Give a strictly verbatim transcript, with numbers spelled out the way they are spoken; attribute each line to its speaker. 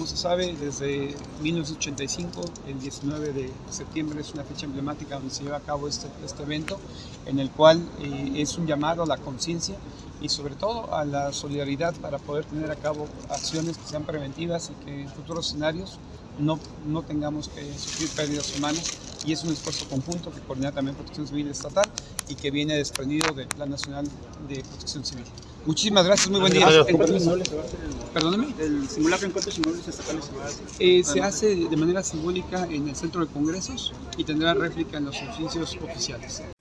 Speaker 1: se sabe, desde mil novecientos ochenta y cinco, el diecinueve de septiembre es una fecha emblemática donde se lleva a cabo este, este evento, en el cual eh, es un llamado a la conciencia y sobre todo a la solidaridad para poder tener a cabo acciones que sean preventivas y que en futuros escenarios no, no tengamos que sufrir pérdidas humanas. Y es un esfuerzo conjunto que coordina también Protección Civil Estatal y que viene desprendido del Plan Nacional de Protección Civil. Muchísimas gracias, muy buen día.
Speaker 2: ¿En cuántos inmuebles se va a hacer?
Speaker 1: Perdóname.
Speaker 2: ¿El simulacro en cuántos inmuebles estatales se va a hacer?
Speaker 1: Eh, se hace de manera simbólica en el Centro de Congresos y tendrá réplica en los edificios oficiales.